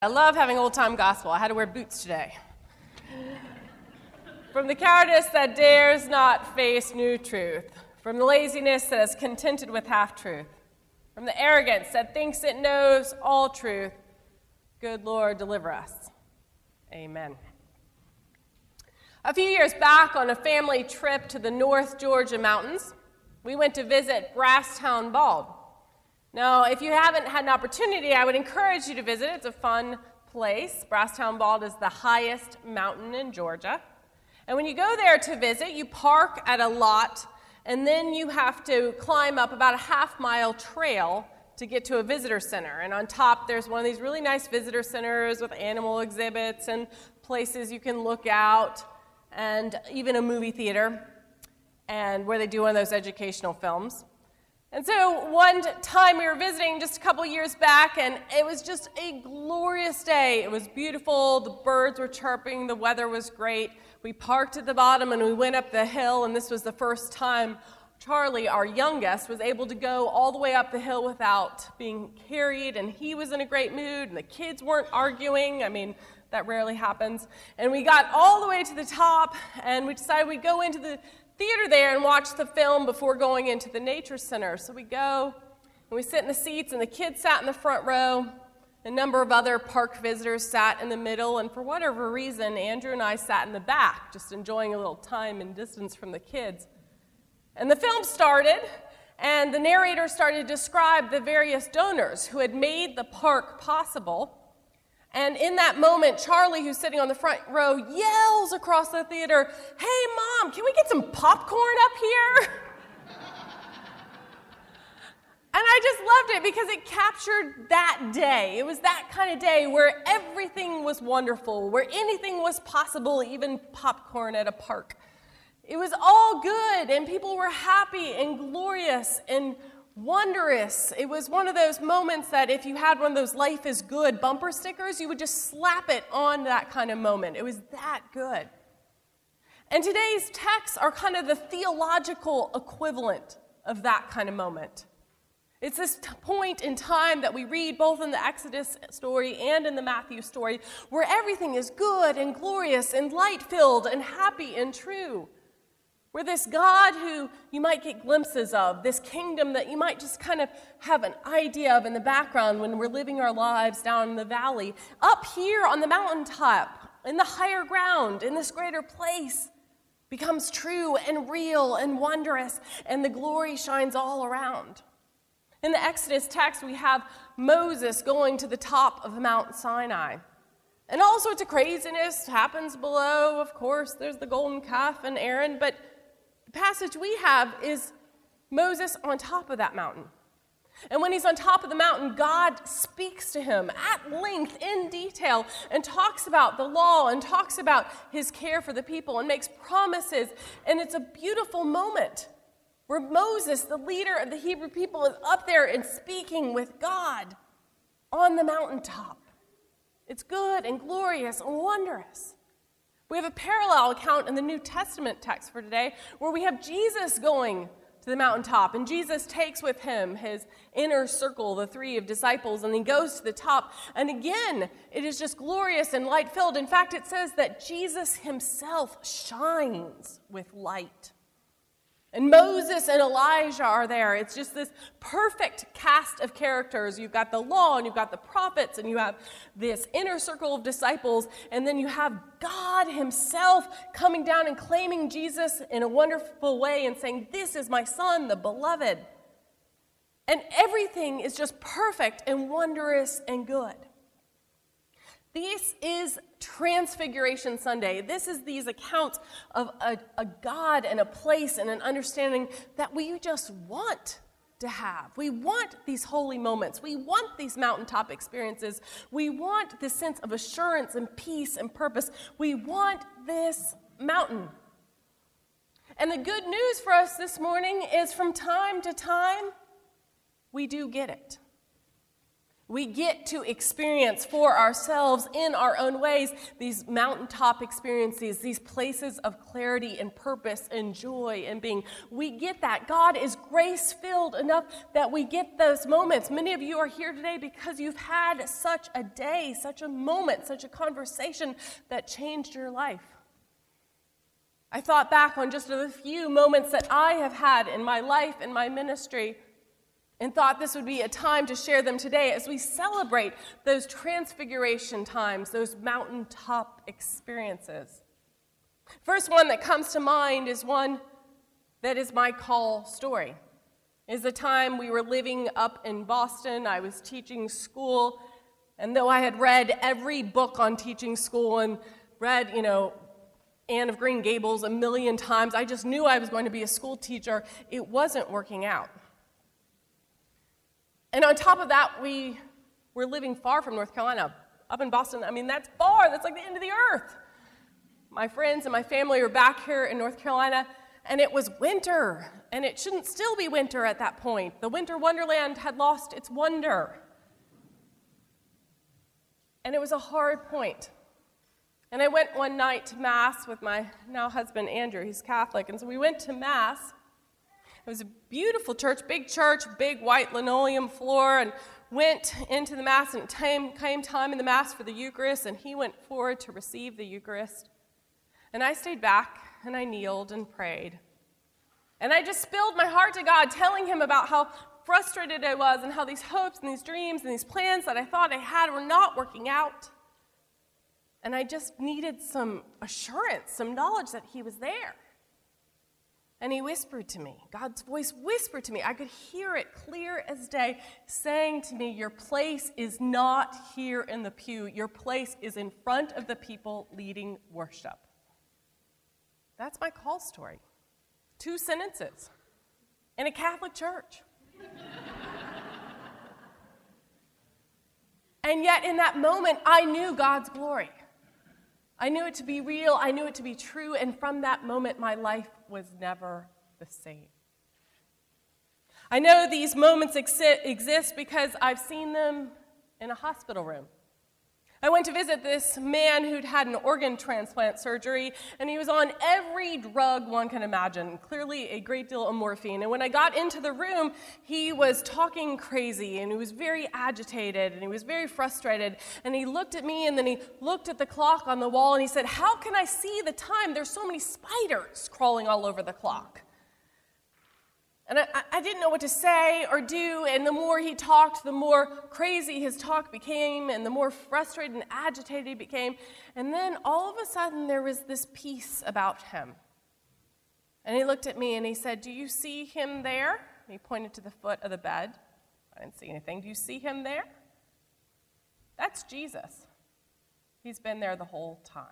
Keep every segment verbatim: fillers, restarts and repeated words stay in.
I love having old-time gospel. I had to wear boots today. From the cowardice that dares not face new truth, from the laziness that is contented with half-truth, from the arrogance that thinks it knows all truth, good Lord, deliver us. Amen. A few years back, on a family trip to the North Georgia mountains, we went to visit Brasstown Bald. Now, if you haven't had an opportunity, I would encourage you to visit. It's a fun place. Brasstown Bald is the highest mountain in Georgia. And when you go there to visit, you park at a lot, and then you have to climb up about a half-mile trail to get to a visitor center. And on top, there's one of these really nice visitor centers with animal exhibits and places you can look out, and even a movie theater, and where they do one of those educational films. And so one time we were visiting just a couple years back, and it was just a glorious day. It was beautiful. The birds were chirping. The weather was great. We parked at the bottom, and we went up the hill, and this was the first time Charlie, our youngest, was able to go all the way up the hill without being carried, and he was in a great mood, and the kids weren't arguing. I mean, that rarely happens. And we got all the way to the top, and we decided we'd go into the theater there and watch the film before going into the nature center. So we go, and we sit in the seats, and the kids sat in the front row. A number of other park visitors sat in the middle, and for whatever reason, Andrew and I sat in the back, just enjoying a little time and distance from the kids. And the film started, and the narrator started to describe the various donors who had made the park possible. And in that moment, Charlie, who's sitting on the front row, yells across the theater, "Hey, Mom, can we get some popcorn up here?" And I just loved it because it captured that day. It was that kind of day where everything was wonderful, where anything was possible, even popcorn at a park. It was all good, and people were happy and glorious and wondrous. It was one of those moments that if you had one of those life is good bumper stickers, you would just slap it on that kind of moment. It was that good. And today's texts are kind of the theological equivalent of that kind of moment. It's this t- point in time that we read both in the Exodus story and in the Matthew story where everything is good and glorious and light-filled and happy and true. Where this God who you might get glimpses of, this kingdom that you might just kind of have an idea of in the background when we're living our lives down in the valley, up here on the mountaintop, in the higher ground, in this greater place, becomes true and real and wondrous, and the glory shines all around. In the Exodus text, we have Moses going to the top of Mount Sinai. And all sorts of craziness happens below. Of course, there's the golden calf and Aaron, but the passage we have is Moses on top of that mountain. And when he's on top of the mountain, God speaks to him at length, in detail, and talks about the law and talks about his care for the people and makes promises. And it's a beautiful moment where Moses, the leader of the Hebrew people, is up there and speaking with God on the mountaintop. It's good and glorious and wondrous. We have a parallel account in the New Testament text for today where we have Jesus going to the mountaintop, and Jesus takes with him his inner circle, the three of disciples, and he goes to the top. And again, it is just glorious and light-filled. In fact, it says that Jesus himself shines with light. And Moses and Elijah are there. It's just this perfect cast of characters. You've got the law, and you've got the prophets, and you have this inner circle of disciples, and then you have God himself coming down and claiming Jesus in a wonderful way and saying, "This is my son, the beloved." And everything is just perfect and wondrous and good. This is Transfiguration Sunday. This is these accounts of a, a God and a place and an understanding that we just want to have. We want these holy moments. We want these mountaintop experiences. We want this sense of assurance and peace and purpose. We want this mountain. And the good news for us this morning is from time to time, we do get it. We get to experience for ourselves in our own ways these mountaintop experiences, these places of clarity and purpose and joy and being. We get that. God is grace-filled enough that we get those moments. Many of you are here today because you've had such a day, such a moment, such a conversation that changed your life. I thought back on just a few moments that I have had in my life and my ministry, and thought this would be a time to share them today as we celebrate those transfiguration times, those mountaintop experiences. First one that comes to mind is one that is my call story. It's the time we were living up in Boston. I was teaching school, and though I had read every book on teaching school and read, you know, Anne of Green Gables a million times, I just knew I was going to be a school teacher. It wasn't working out. And on top of that, we were living far from North Carolina, up in Boston. I mean, that's far. That's like the end of the earth. My friends and my family were back here in North Carolina, and it was winter, and it shouldn't still be winter at that point. The winter wonderland had lost its wonder. And it was a hard point. And I went one night to Mass with my now husband, Andrew. He's Catholic, and so we went to Mass. It was a beautiful church, big church, big white linoleum floor, and went into the Mass, and it came, came time in the Mass for the Eucharist, and he went forward to receive the Eucharist. And I stayed back, and I kneeled and prayed. And I just spilled my heart to God, telling him about how frustrated I was and how these hopes and these dreams and these plans that I thought I had were not working out. And I just needed some assurance, some knowledge that he was there. And he whispered to me, God's voice whispered to me, I could hear it clear as day, saying to me, your place is not here in the pew. Your place is in front of the people leading worship. That's my call story. Two sentences in a Catholic church. And yet in that moment, I knew God's glory. I knew it to be real. I knew it to be true. And from that moment, my life was never the same. I know these moments exi- exist because I've seen them in a hospital room. I went to visit this man who'd had an organ transplant surgery, and he was on every drug one can imagine, clearly a great deal of morphine. And when I got into the room, he was talking crazy, and he was very agitated, and he was very frustrated. And he looked at me, and then he looked at the clock on the wall, and he said, how can I see the time? There's so many spiders crawling all over the clock. And I, I didn't know what to say or do, and the more he talked, the more crazy his talk became, and the more frustrated and agitated he became. And then all of a sudden, there was this peace about him. And he looked at me and he said, do you see him there? And he pointed to the foot of the bed. I didn't see anything. Do you see him there? That's Jesus. He's been there the whole time.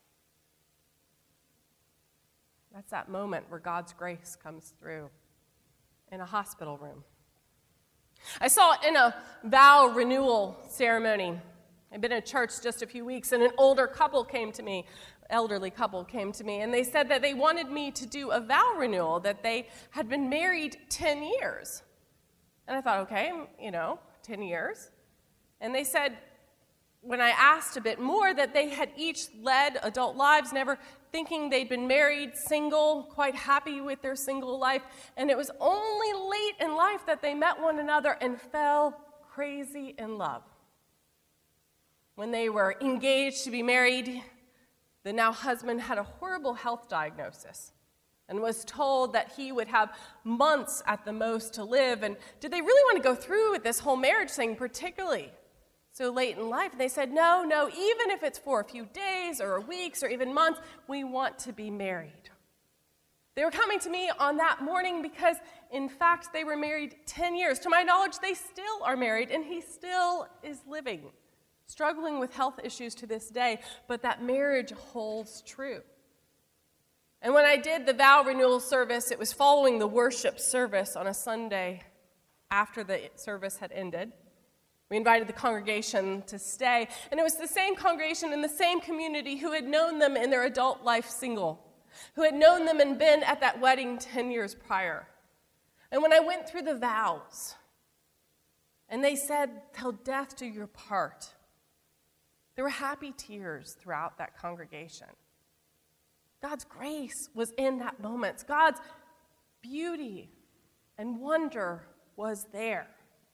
That's that moment where God's grace comes through. In a hospital room. I saw it in a vow renewal ceremony. I'd been in church just a few weeks, and an older couple came to me, elderly couple came to me, and they said that they wanted me to do a vow renewal, that they had been married ten years. And I thought, okay, you know, ten years. And they said, when I asked a bit more, that they had each led adult lives, never thinking they'd been married, single, quite happy with their single life. And it was only late in life that they met one another and fell crazy in love. When they were engaged to be married, the now husband had a horrible health diagnosis and was told that he would have months at the most to live. And did they really want to go through with this whole marriage thing, particularly so late in life? And they said, no, no, even if it's for a few days or weeks or even months, we want to be married. They were coming to me on that morning because, in fact, they were married ten years. To my knowledge, they still are married, and he still is living, struggling with health issues to this day, but that marriage holds true. And when I did the vow renewal service, it was following the worship service on a Sunday after the service had ended. We invited the congregation to stay, and it was the same congregation in the same community who had known them in their adult life single, who had known them and been at that wedding ten years prior. And when I went through the vows, And they said, till death do you part. There were happy tears throughout that congregation. God's grace was in that moment. God's beauty and wonder was there.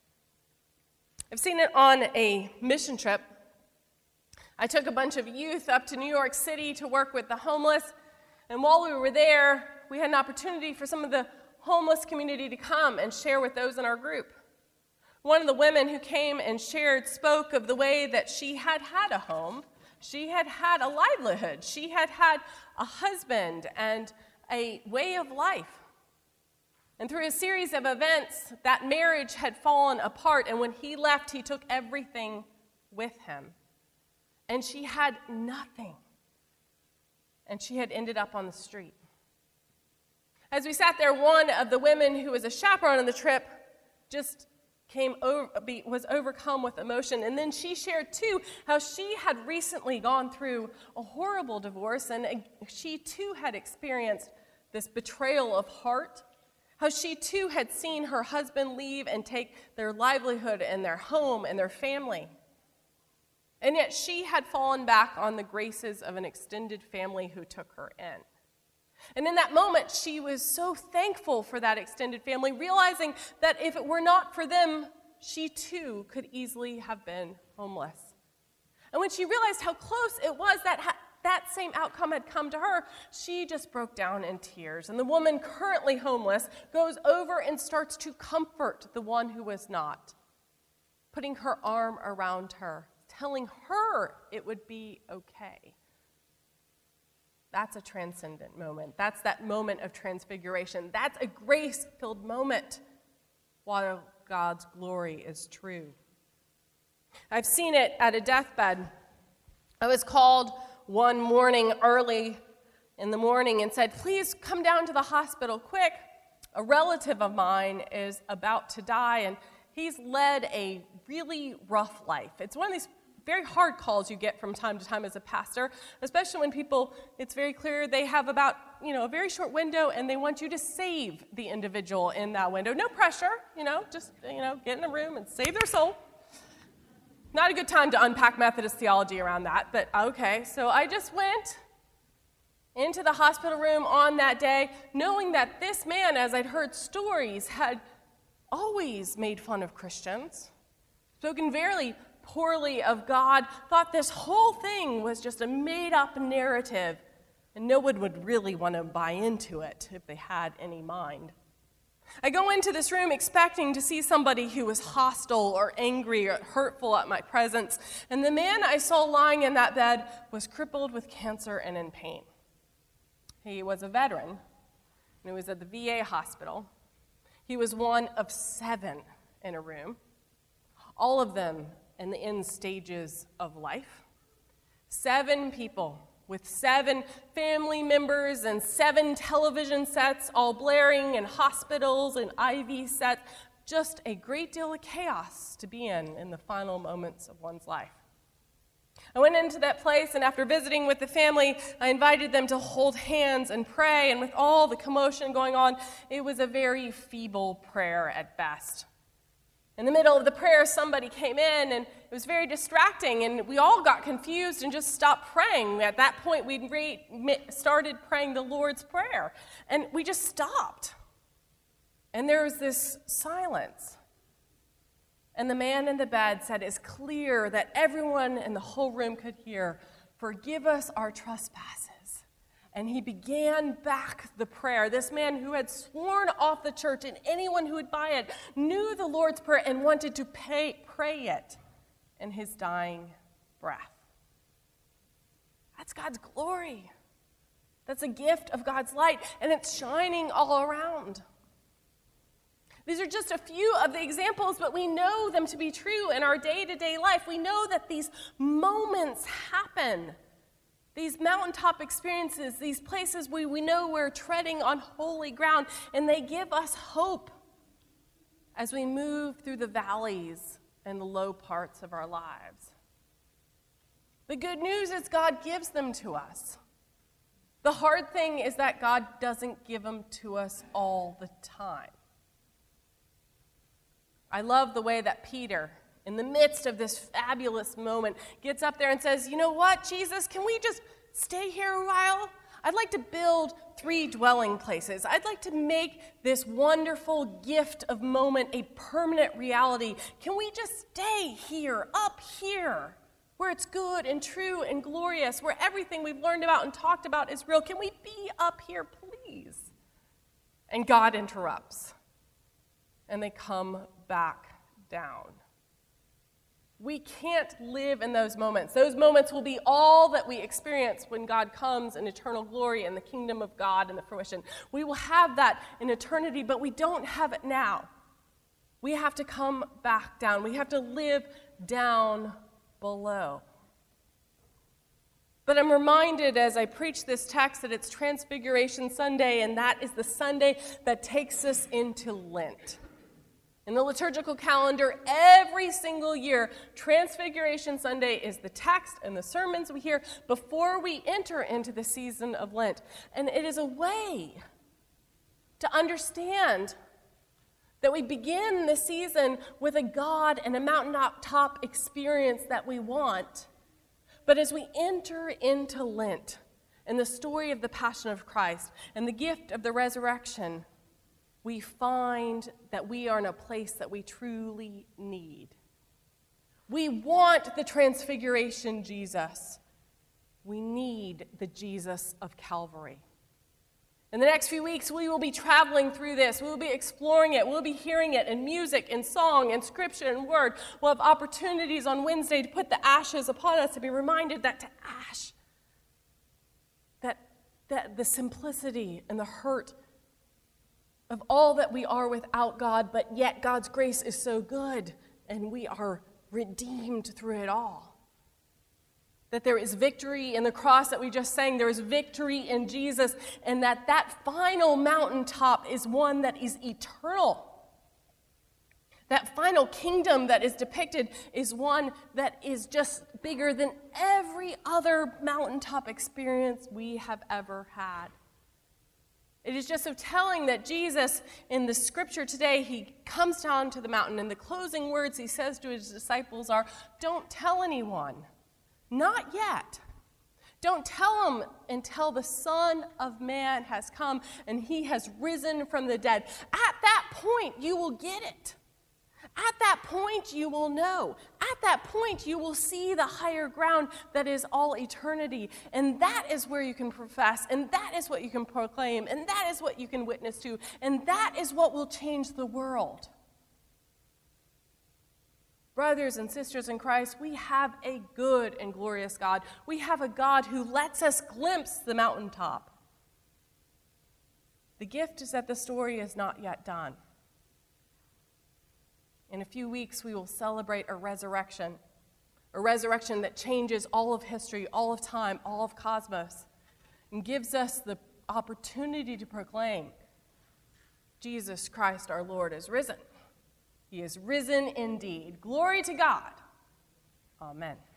I've seen it on a mission trip. I took a bunch of youth up to New York City to work with the homeless, and while we were there, we had an opportunity for some of the homeless community to come and share with those in our group. One of the women who came and shared spoke of the way that she had had a home, she had had a livelihood, she had had a husband and a way of life. And through a series of events, that marriage had fallen apart, and when he left, he took everything with him. And she had nothing. And she had ended up on the street. As we sat there, one of the women who was a chaperone on the trip just came over, was overcome with emotion. And then she shared, too, how she had recently gone through a horrible divorce, and she, too, had experienced this betrayal of heart, how she, too, had seen her husband leave and take their livelihood and their home and their family. And yet she had fallen back on the graces of an extended family who took her in. And in that moment, she was so thankful for that extended family, realizing that if it were not for them, she too could easily have been homeless. And when she realized how close it was that ha- that same outcome had come to her, she just broke down in tears. And the woman currently homeless goes over and starts to comfort the one who was not, putting her arm around her, telling her it would be okay. That's a transcendent moment. That's that moment of transfiguration. That's a grace-filled moment while God's glory is true. I've seen it at a deathbed. I was called one morning early in the morning and said, please come down to the hospital quick. A relative of mine is about to die, and he's led a really rough life. It's one of these very hard calls you get from time to time as a pastor, especially when people, it's very clear they have about, you know, a very short window and they want you to save the individual in that window. No pressure, you know, just, you know, get in a room and save their soul. Not a good time to unpack Methodist theology around that, but okay. So I just went into the hospital room on that day, knowing that this man, as I'd heard stories, had always made fun of Christians, spoken very poorly of God, thought this whole thing was just a made-up narrative, and no one would really want to buy into it if they had any mind. I go into this room expecting to see somebody who was hostile or angry or hurtful at my presence, and the man I saw lying in that bed was crippled with cancer and in pain. He was a veteran, and he was at the V A hospital. He was one of seven in a room, all of them in the end stages of life. Seven people with seven family members and seven television sets all blaring and hospitals and I V sets. Just a great deal of chaos to be in in the final moments of one's life. I went into that place, and after visiting with the family, I invited them to hold hands and pray, and with all the commotion going on, it was a very feeble prayer at best. In the middle of the prayer, somebody came in, and it was very distracting, and we all got confused and just stopped praying. At that point, we re- started praying the Lord's Prayer, and we just stopped. And there was this silence. And the man in the bed said, "It's clear that everyone in the whole room could hear, 'Forgive us our trespasses.'" And he began back the prayer. This man who had sworn off the church, and anyone who would buy it knew the Lord's Prayer and wanted to pay, pray it in his dying breath. That's God's glory. That's a gift of God's light, and it's shining all around. These are just a few of the examples, but we know them to be true in our day-to-day life. We know that these moments happen. These mountaintop experiences, these places where we know we're treading on holy ground, and they give us hope as we move through the valleys and the low parts of our lives. The good news is God gives them to us. The hard thing is that God doesn't give them to us all the time. I love the way that Peter, in the midst of this fabulous moment, gets up there and says, you know what, Jesus, can we just stay here a while? I'd like to build three dwelling places. I'd like to make this wonderful gift of moment a permanent reality. Can we just stay here, up here, where it's good and true and glorious, where everything we've learned about and talked about is real? Can we be up here, please? And God interrupts, and they come back down. We can't live in those moments. Those moments will be all that we experience when God comes in eternal glory and the kingdom of God and the fruition. We will have that in eternity, but we don't have it now. We have to come back down. We have to live down below. But I'm reminded as I preach this text that it's Transfiguration Sunday, and that is the Sunday that takes us into Lent. In the liturgical calendar, every single year, Transfiguration Sunday is the text and the sermons we hear before we enter into the season of Lent. And it is a way to understand that we begin the season with a God and a mountaintop experience that we want. But as we enter into Lent and the story of the Passion of Christ and the gift of the resurrection, we find that we are in a place that we truly need. We want the Transfiguration Jesus. We need the Jesus of Calvary. In the next few weeks, we will be traveling through this. We will be exploring it. We'll be hearing it in music, in song, in scripture, and word. We'll have opportunities on Wednesday to put the ashes upon us, to be reminded that to ash, that, that the simplicity and the hurt of all that we are without God, but yet God's grace is so good, and we are redeemed through it all. That there is victory in the cross that we just sang, there is victory in Jesus, and that that final mountaintop is one that is eternal. That final kingdom that is depicted is one that is just bigger than every other mountaintop experience we have ever had. It is just so telling that Jesus, in the scripture today, he comes down to the mountain, and the closing words he says to his disciples are, "Don't tell anyone, not yet. Don't tell them until the Son of Man has come and he has risen from the dead. At that point, you will get it. At that point, you will know. At that point, you will see the higher ground that is all eternity. And that is where you can profess, and that is what you can proclaim, and that is what you can witness to, and that is what will change the world." Brothers and sisters in Christ, we have a good and glorious God. We have a God who lets us glimpse the mountaintop. The gift is that the story is not yet done. In a few weeks, we will celebrate a resurrection, a resurrection that changes all of history, all of time, all of cosmos, and gives us the opportunity to proclaim, Jesus Christ our Lord is risen. He is risen indeed. Glory to God. Amen.